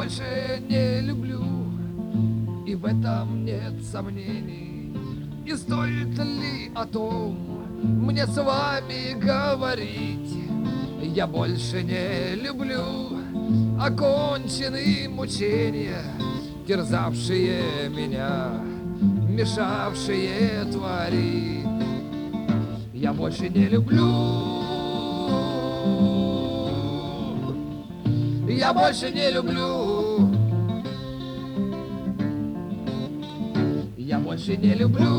больше не люблю, и в этом нет сомнений. И стоит ли о том мне с вами говорить? Я больше не люблю оконченные мучения, терзавшие меня, мешавшие творить. Я больше не люблю, я больше не люблю, я больше не люблю,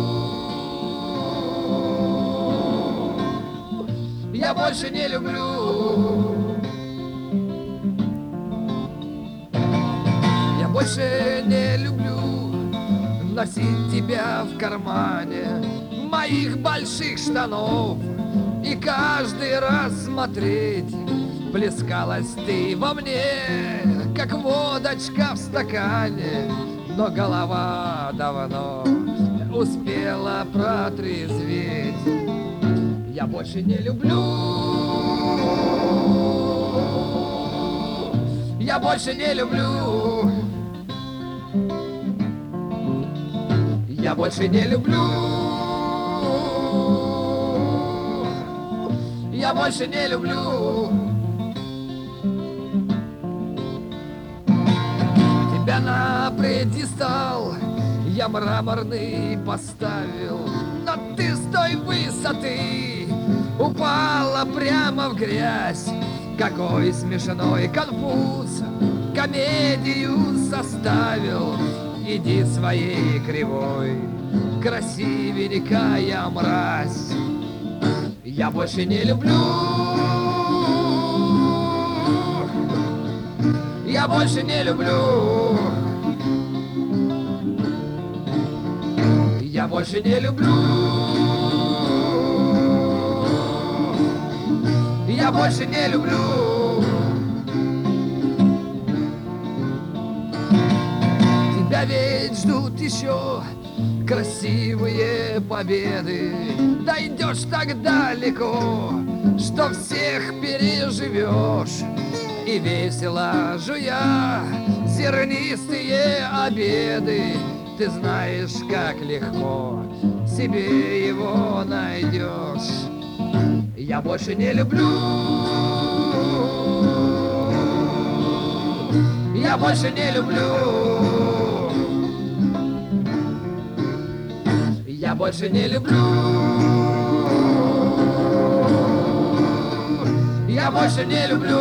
я больше не люблю. Я больше не люблю носить тебя в кармане моих больших штанов и каждый раз смотреть, плескалась ты во мне, как водочка в стакане, но голова давно успела протрезветь. Я больше не люблю, я больше не люблю, я больше не люблю, я больше не люблю. Тебя на пьедестал я мраморный поставил, но ты с той высоты упала прямо в грязь. Какой смешной конфуз, комедию составил. Иди своей кривой, красивенькая мразь. Я больше не люблю, я больше не люблю, я больше не люблю, я больше не люблю. Тебя ведь ждут еще красивые победы. Дойдешь так далеко, что всех переживешь. И весело жуя зернистые обеды, ты знаешь, как легко себе его найдешь. Я больше не люблю, я больше не люблю, я больше не люблю, я больше не люблю.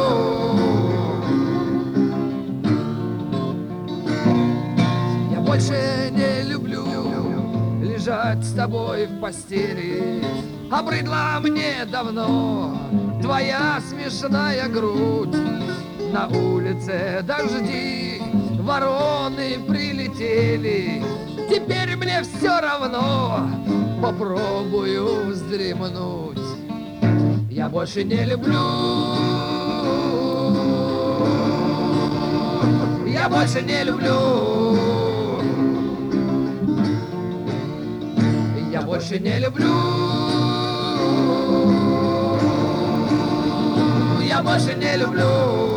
Я больше не люблю лежать с тобой в постели. Обрыдла мне давно твоя смешная грудь. На улице дожди, вороны прилетели. Теперь мне все равно, попробую вздремнуть. Я больше не люблю, я больше не люблю, я больше не люблю, я больше не люблю.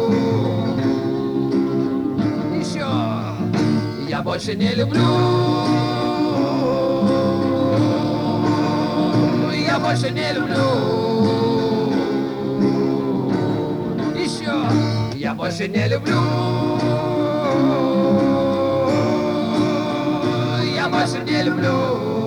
Еще я больше не люблю, я больше не люблю. Еще я больше не люблю, я больше не люблю.